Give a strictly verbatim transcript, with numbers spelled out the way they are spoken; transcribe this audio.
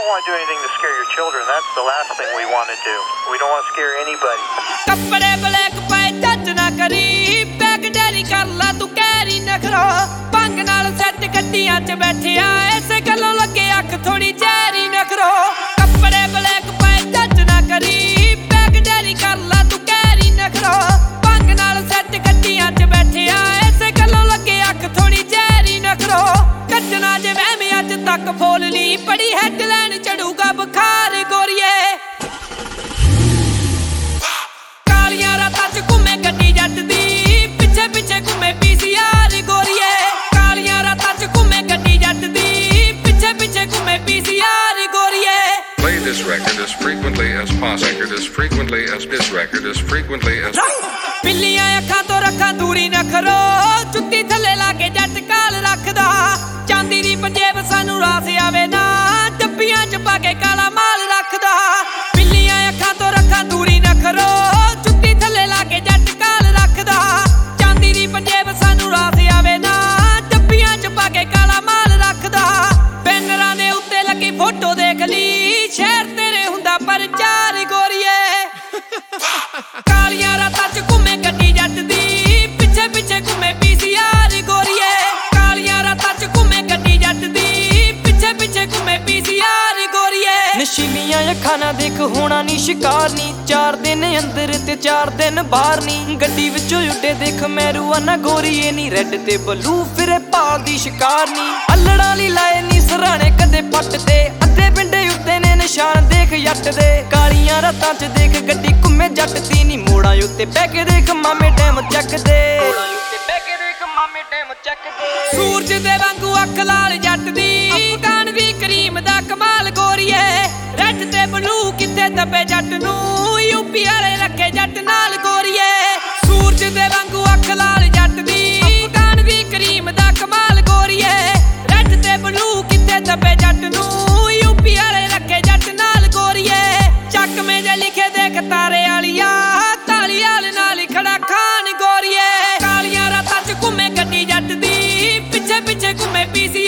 want to do anything to scare your children. That's the last thing we want to do. We don't want to scare anybody. ਕੱਪੜੇ black ਪਾਏ ਜੱਜ ਨਾ ਕਰੀ bag dairy ਕਰ ਲਾ ਤੂੰ ਕਹਿਰੀ ਨਖਰੋ ਭੰਗ ਨਾਲ ਸੈੱਟ ਗੱਡੀਆਂ 'ਚ ਬੈਠਿਆ ਐਸੇ ਗੱਲੋਂ ਲੱਗੇ ਅੱਖ ਥੋੜੀ ਜ਼ਹਿਰੀ ਨਖਰੋ ਕੱਪੜੇ ਬਲੈਕ ਪਾਏ ਜੱਜ ਨਾ ਕਰੀ ਬੈਗ ਡੈਰੀ ਕਰ ਲਾ ਤੂੰ ਕਹਿਰੀ ਨਖਰੋ ਭੰਗ ਨਾਲ ਸੈੱਟ ਗੱਡੀਆਂ 'ਚ ਬੈਠਿਆ ਐਸੇ ਗੱਲੋਂ ਲੱਗੇ ਅੱਖ ਥੋੜੀ ਜ਼ਹਿਰੀ ਨਖਰੋ ਕੱਢਣਾ ਜੇ ਵਹਿਮ ਅੱਜ ਤੱਕ ਫੋਲ ਲਈ ਬੜੀ ਹੈਡਲਾਈਨ ਚੜੂਗਾ ਬੁਖਾਰ ਗੋਰੀਏ ਕਾਲੀਆਂ ਰਾਤਾਂ 'ਚ ਘੁੰਮੇ ਗੱਡੀ ਜੱਟ ਦੀ ਪਿੱਛੇ ਪਿੱਛੇ ਘੁੰਮੇ ਪੀਸੀਆਰ ਗੋਰੀਏ ਕਾਲੀਆਂ ਰਾਤਾਂ 'ਚ ਘੁੰਮੇ ਗੱਡੀ ਜੱਟ ਦੀ ਪਿੱਛੇ ਪਿੱਛੇ ਘੁੰਮੇ ਪੀਸੀਆਰ ਗੋਰੀਏ Play this record as frequently as possible as frequently as this record as frequently as ਪਿੱਲੀਆਂ ਅੱਖਾਂ ਤੋਂ ਰੱਖਾਂ ਦੂਰੀ ਨਖਰੋ ਜੁੱਤੀ ਥੱਲੇ ਲਾ ਕੇ ਜੱਟ ਕਾਲ ਰੱਖਦਾ ਚਾਂਦੀ ਦੀ ਪੰਜੇਬ ਸਾਨੂੰ ਰਾਸ ਆਵੇ ਨਾ ਡੱਬੀਆਂ 'ਚ ਪਾ ਕੇ ਕਾਲਾ ਮਾਲ ਰੱਖਦਾ ਪਿੱਲੀਆਂ ਅੱਖਾਂ ਤੋਂ ਰੱਖਾਂ ਦੂਰੀ ਨਖਰੋ ਜੁੱਤੀ ਥੱਲੇ ਲਾ ਕੇ ਜੱਟ ਕਾਲ ਰੱਖਦਾ ਚਾਂਦੀ ਦੀ ਪੰਜੇਬ ਸਾਨੂੰ ਰਾਸ ਆਵੇ ਨਾ ਡੱਬੀਆਂ 'ਚ ਪਾ ਕੇ ਕਾਲਾ ਮਾਲ ਰੱਖਦਾ ਬੈਨਰਾਂ ਦੇ ਉੱਤੇ ਲੱਗੀ ਫੋਟੋ ਦੇਖ ਲਈ ਸ਼ਹਿਰ ਤੇਰੇ ਹੁੰਦਾ ਪ੍ਰਚਾਰ ਗੋਰੀਏ ਕਾਲੀਆਂ ਰਾਤਾਂ 'ਚ ਘੁੰਮੇ ਗੱਡੀ ਜੱਟ ਦੀ ਪਿੱਛੇ ਪਿੱਛੇ ਘੁੰਮੇ ਪੀਸੀਆਰ ਗੋਰੀਏ ਕਾਲੀਆਂ ਰਾਤਾਂ 'ਚ ਘੁੰਮੇ ਗੱਡੀ ਜੱਟ ਦੀ ਪਿੱਛੇ ਪਿੱਛੇ ਘੁੰਮੇ ਪੀਸੀਆਰ ਗੋਰੀਏ ਨਸ਼ੀਲੀਆਂ ਅੱਖਾਂ ਨਾ ਦੇਖ ਹੋਣਾ ਨੀ ਸ਼ਿਕਾਰ ਨੀ ਚਾਰ ਦਿਨ ਅੰਦਰ ਤੇ ਚਾਰ ਦਿਨ ਬਾਹਰ ਨੀ ਗੱਡੀ ਵਿੱਚੋਂ ਉੱਡੇ ਦੇਖ ਮੈਰੂ ਨਾ ਗੋਰੀਏ ਨੀ ਰੈੱਡ ਤੇ ਬਲੂ ਫਿਰੇ ਭਾਲ ਦੀ ਸ਼ਿਕਾਰ ਨੀ ਅਲੜਾਂ ਲਈ ਲਾਏ ਨੀ ਸਰਾਣੇ ਕਦੇ ਪੱਟ ਤੇ ਅੱਧੇ ਪਿੰਡੇ ਉੱਤੇ ਨੇ ਨਿਸ਼ਾਨ ਦੇਖ ਜੱਟ ਦੇ ਕਾਲੀਆਂ ਰਾਤਾਂ 'ਚ ਦੇਖ ਗੱਡੀ ਘੁੰਮੇ ਜੱਟ ਦੀ ਨੀ ਮੋੜਾਂ ਉੱਤੇ ਬਹਿ ਕੇ ਦੇਖ ਮਾਮੇ ਡੈਮ ਚੱਕਦੇ ਮੋੜਾਂ ਉੱਤੇ ਬਹਿ ਕੇ ਦੇਖ ਮਾਮੇ ਡੈਮ ਚੱਕਦੇ ਸੂਰਜ ਦੇ ਵਾਂਗੂ ਅੱਖ ਲਾਲ ਜੱਟ ਦੀ ਅਫਗਾਨ ਵੀ ਕਰੀਮ ਦਾ ਕਮਾਲ ਗੋਰੀਏ ਰੈੱਡ ਤੇ ਬਲੂ ਕਿੱਥੇ ਦੱਬੇ ਜੱਟ ਨੂੰ ਯੂਪੀ ਵਾਲੇ ਰੱਖੇ ਜੱਟ ਨਾਲ ਗੋਰੀਏ ਸੂਰਜ ਦੇ ਵਾਂਗੂ ਅੱਖ ਲਾਲ ਜੱਟ ਦੀ ਅਫਗਾਨ ਵੀ ਕਰੀਮ ਦਾ ਕਮਾਲ ਗੋਰੀਏ ਰੈੱਡ ਤੇ ਬਲੂ ਕਿੱਥੇ ਦੱਬੇ ਜੱਟ ਨੂੰ ਯੂਪੀ ਵਾਲੇ ਰੱਖੇ ਜੱਟ ਨਾਲ ਗੋਰੀਏ ਚੱਕਵੇਂ ਜੇ ਲਿਖੇ ਦੇਖ ਤਾਰੇ ਵਾਲੀਆ ਤਾਲੀ ਵਾਲੇ ਨਾਲ ਖੜਾ ਖਾਨ ਗੋਰੀਏ ਕਾਲੀਆਂ ਰਾਤਾਂ 'ਚ ਘੁੰਮੇ ਗੱਡੀ ਜੱਟ ਦੀ ਪਿੱਛੇ ਪਿੱਛੇ ਘੁੰਮੇ ਪੀਸੀ